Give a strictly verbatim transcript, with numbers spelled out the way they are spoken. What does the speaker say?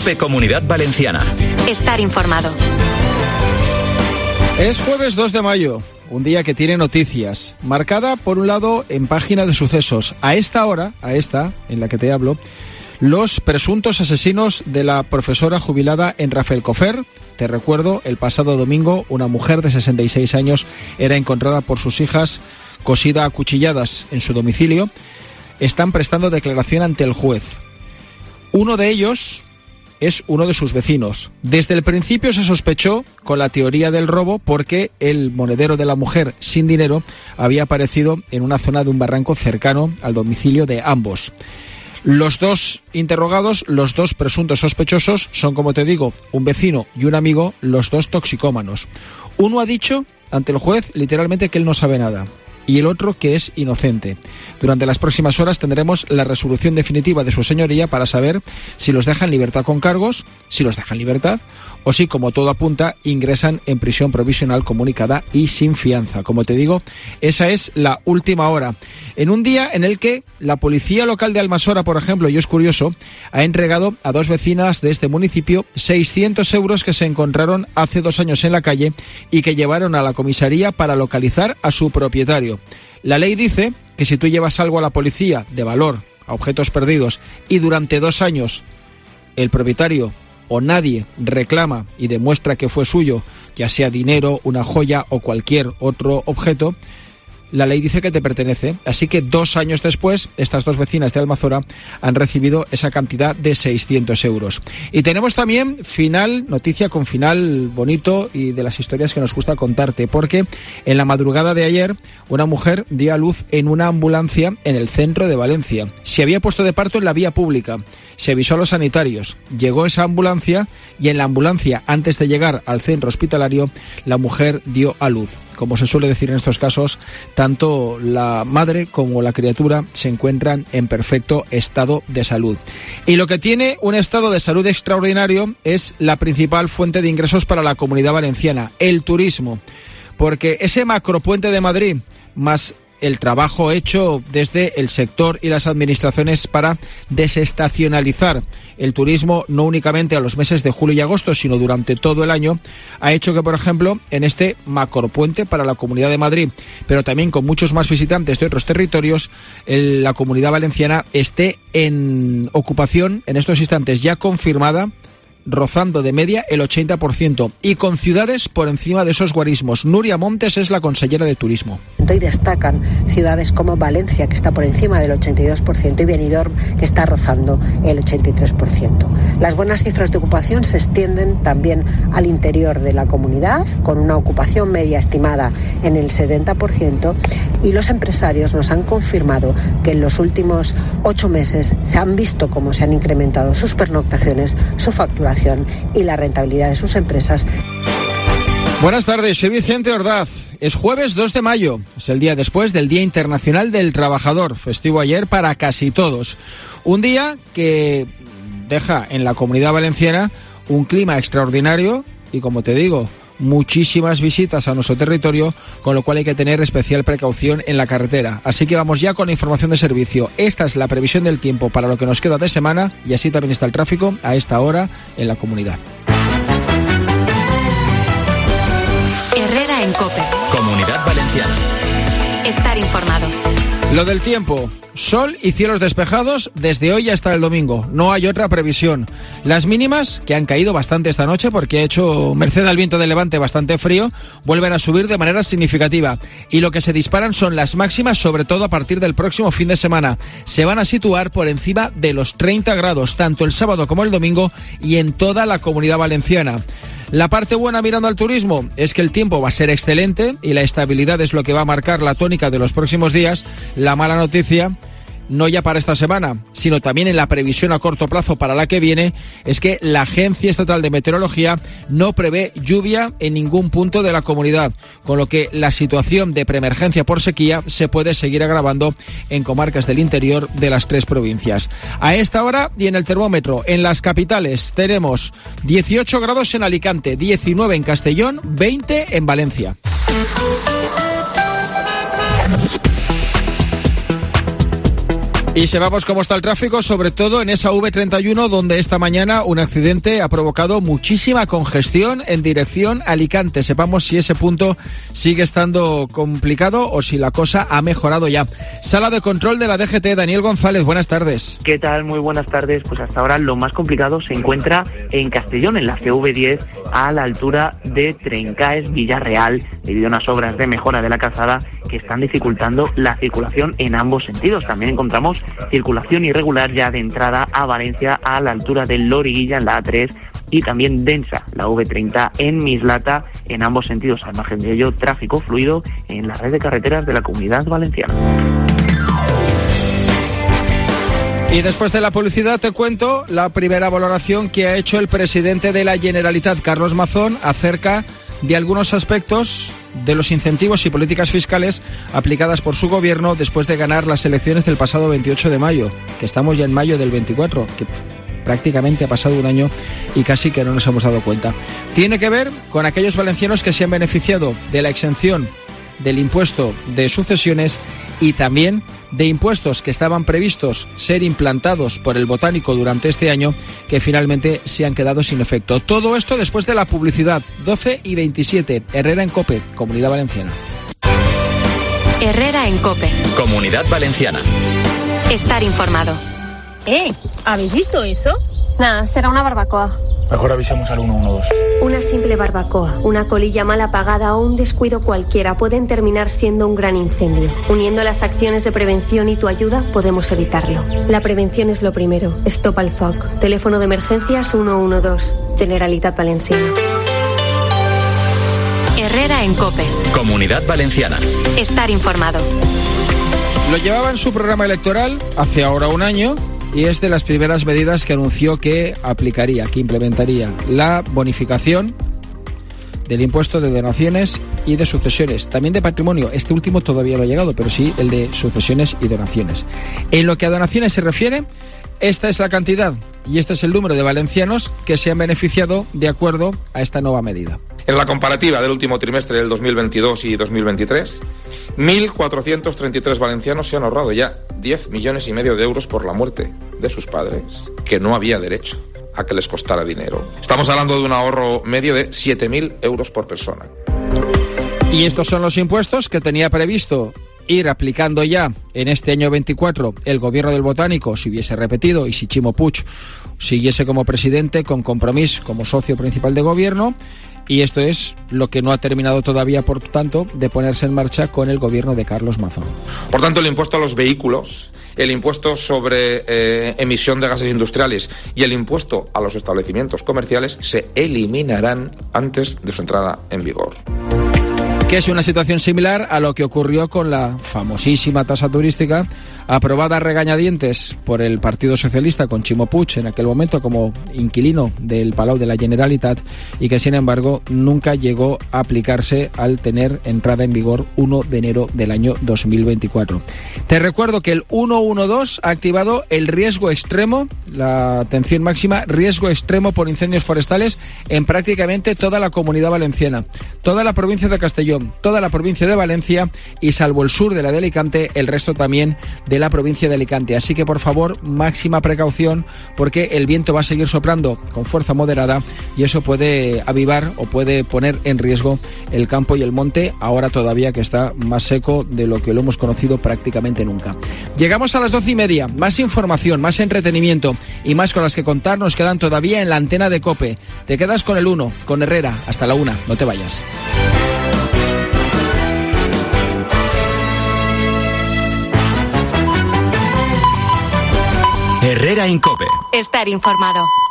COPE Comunidad Valenciana. Estar informado. Es jueves dos de mayo, un día que tiene noticias, marcada por un lado en página de sucesos. A esta hora, a esta en la que te hablo, los presuntos asesinos de la profesora jubilada en Rafelcofer. Te recuerdo, el pasado domingo una mujer de sesenta y seis años era encontrada por sus hijas cosida a cuchilladas en su domicilio. Están prestando declaración ante el juez. Uno de ellos es uno de sus vecinos. Desde el principio se sospechó con la teoría del robo porque el monedero de la mujer sin dinero había aparecido en una zona de un barranco cercano al domicilio de ambos. Los dos interrogados, los dos presuntos sospechosos, son, como te digo, un vecino y un amigo, los dos toxicómanos. Uno ha dicho ante el juez literalmente que él no sabe nada, y el otro que es inocente. Durante las próximas horas tendremos la resolución definitiva de su señoría para saber si los dejan en libertad con cargos, si los dejan en libertad, o si, como todo apunta, ingresan en prisión provisional comunicada y sin fianza. Como te digo, esa es la última hora. En un día en el que la policía local de Almasora, por ejemplo, y es curioso, ha entregado a dos vecinas de este municipio seiscientos euros que se encontraron hace dos años en la calle y que llevaron a la comisaría para localizar a su propietario. La ley dice que si tú llevas algo a la policía de valor, a objetos perdidos, y durante dos años el propietario o nadie reclama y demuestra que fue suyo, ya sea dinero, una joya o cualquier otro objeto, la ley dice que te pertenece. Así que dos años después, estas dos vecinas de Almazora han recibido esa cantidad de seiscientos euros. Y tenemos también final, noticia con final bonito y de las historias que nos gusta contarte, porque en la madrugada de ayer una mujer dio a luz en una ambulancia en el centro de Valencia. Se había puesto de parto en la vía pública. Se avisó a los sanitarios. Llegó esa ambulancia y en la ambulancia, antes de llegar al centro hospitalario, la mujer dio a luz. Como se suele decir en estos casos, tanto la madre como la criatura se encuentran en perfecto estado de salud. Y lo que tiene un estado de salud extraordinario es la principal fuente de ingresos para la Comunidad Valenciana, el turismo. Porque ese macropuente de Madrid, más el trabajo hecho desde el sector y las administraciones para desestacionalizar el turismo, no únicamente a los meses de julio y agosto, sino durante todo el año, ha hecho que, por ejemplo, en este macropuente para la Comunidad de Madrid, pero también con muchos más visitantes de otros territorios, el, la Comunidad Valenciana esté en ocupación en estos instantes ya confirmada, rozando de media el ochenta por ciento y con ciudades por encima de esos guarismos. Nuria Montes es la consellera de Turismo. Y destacan ciudades como Valencia, que está por encima del ochenta y dos por ciento, y Benidorm, que está rozando el ochenta y tres por ciento. Las buenas cifras de ocupación se extienden también al interior de la comunidad, con una ocupación media estimada en el setenta por ciento, y los empresarios nos han confirmado que en los últimos ocho meses se han visto cómo se han incrementado sus pernoctaciones, su facturación y la rentabilidad de sus empresas. Buenas tardes, soy Vicente Ordaz. Es jueves dos de mayo, es el día después del Día Internacional del Trabajador, festivo ayer para casi todos. Un día que deja en la Comunidad Valenciana un clima extraordinario y, como te digo, muchísimas visitas a nuestro territorio, con lo cual hay que tener especial precaución en la carretera. Así que vamos ya con la información de servicio. Esta es la previsión del tiempo para lo que nos queda de semana y así también está el tráfico a esta hora en la comunidad. Herrera en COPE. Comunidad Valenciana. Estar informado. Lo del tiempo. Sol y cielos despejados desde hoy hasta el domingo. No hay otra previsión. Las mínimas, que han caído bastante esta noche porque ha hecho, merced al viento de levante, bastante frío, vuelven a subir de manera significativa. Y lo que se disparan son las máximas, sobre todo a partir del próximo fin de semana. Se van a situar por encima de los treinta grados, tanto el sábado como el domingo, y en toda la Comunidad Valenciana. La parte buena mirando al turismo es que el tiempo va a ser excelente y la estabilidad es lo que va a marcar la tónica de los próximos días. La mala noticia, no ya para esta semana, sino también en la previsión a corto plazo para la que viene, es que la Agencia Estatal de Meteorología no prevé lluvia en ningún punto de la comunidad, con lo que la situación de preemergencia por sequía se puede seguir agravando en comarcas del interior de las tres provincias. A esta hora y en el termómetro, en las capitales tenemos dieciocho grados en Alicante, diecinueve en Castellón, veinte en Valencia. Y sepamos cómo está el tráfico, sobre todo en esa V treinta y uno, donde esta mañana un accidente ha provocado muchísima congestión en dirección a Alicante. Sepamos si ese punto sigue estando complicado o si la cosa ha mejorado ya. Sala de control de la D G T, Daniel González, buenas tardes. ¿Qué tal? Muy buenas tardes. Pues hasta ahora lo más complicado se encuentra en Castellón, en la C V diez, a la altura de Trencaes, Villarreal, debido a unas obras de mejora de la calzada que están dificultando la circulación en ambos sentidos. También encontramos circulación irregular ya de entrada a Valencia a la altura de Loriguilla en la A tres y también densa la V treinta en Mislata en ambos sentidos. Al margen de ello, tráfico fluido en la red de carreteras de la Comunidad Valenciana. Y después de la publicidad te cuento la primera valoración que ha hecho el presidente de la Generalitat, Carlos Mazón, acerca de algunos aspectos de los incentivos y políticas fiscales aplicadas por su gobierno después de ganar las elecciones del pasado veintiocho de mayo, que estamos ya en mayo del veinticuatro, que prácticamente ha pasado un año y casi que no nos hemos dado cuenta. Tiene que ver con aquellos valencianos que se han beneficiado de la exención del impuesto de sucesiones y también de impuestos que estaban previstos ser implantados por el Botánico durante este año, que finalmente se han quedado sin efecto. Todo esto después de la publicidad. doce y veintisiete. Herrera en COPE, Comunidad Valenciana. Herrera en COPE. Comunidad Valenciana. Estar informado. Eh, ¿habéis visto eso? Nada, será una barbacoa. Mejor avisemos al uno uno dos. Una simple barbacoa, una colilla mal apagada o un descuido cualquiera pueden terminar siendo un gran incendio. Uniendo las acciones de prevención y tu ayuda podemos evitarlo. La prevención es lo primero. Stop al F O C. Teléfono de emergencias uno uno dos. Generalitat Valenciana. Herrera en COPE. Comunidad Valenciana. Estar informado. Lo llevaba en su programa electoral hace ahora un año y es de las primeras medidas que anunció que aplicaría, que implementaría la bonificación del impuesto de donaciones y de sucesiones, también de patrimonio. Este último todavía no ha llegado, pero sí el de sucesiones y donaciones. En lo que a donaciones se refiere, esta es la cantidad y este es el número de valencianos que se han beneficiado de acuerdo a esta nueva medida. En la comparativa del último trimestre del dos mil veintidós y dos mil veintitrés, mil cuatrocientos treinta y tres valencianos se han ahorrado ya diez millones y medio de euros por la muerte de sus padres, que no había derecho a que les costara dinero. Estamos hablando de un ahorro medio de siete mil euros por persona. Y estos son los impuestos que tenía previsto ir aplicando ya en este año veinticuatro el gobierno del Botánico, si hubiese repetido y si Chimo Puig siguiese como presidente, con Compromís como socio principal de gobierno. Y esto es lo que no ha terminado todavía, por tanto, de ponerse en marcha con el gobierno de Carlos Mazón. Por tanto, el impuesto a los vehículos, el impuesto sobre eh, emisión de gases industriales y el impuesto a los establecimientos comerciales se eliminarán antes de su entrada en vigor. Que es una situación similar a lo que ocurrió con la famosísima tasa turística, aprobada a regañadientes por el Partido Socialista con Chimo Puig en aquel momento como inquilino del Palau de la Generalitat, y que sin embargo nunca llegó a aplicarse al tener entrada en vigor uno de enero del año dos mil veinticuatro. Te recuerdo que el ciento doce ha activado el riesgo extremo, la atención máxima, riesgo extremo por incendios forestales en prácticamente toda la Comunidad Valenciana, toda la provincia de Castellón, toda la provincia de Valencia y, salvo el sur de la de Alicante, el resto también de la provincia de Alicante. Así que, por favor, máxima precaución, porque el viento va a seguir soplando con fuerza moderada y eso puede avivar o puede poner en riesgo el campo y el monte, ahora todavía que está más seco de lo que lo hemos conocido prácticamente nunca. Llegamos a las doce y media. Más información, más entretenimiento y más con las que contar nos quedan todavía en la antena de COPE. Te quedas con el uno, con Herrera, hasta la una. No te vayas. Herrera en COPE. Estar informado.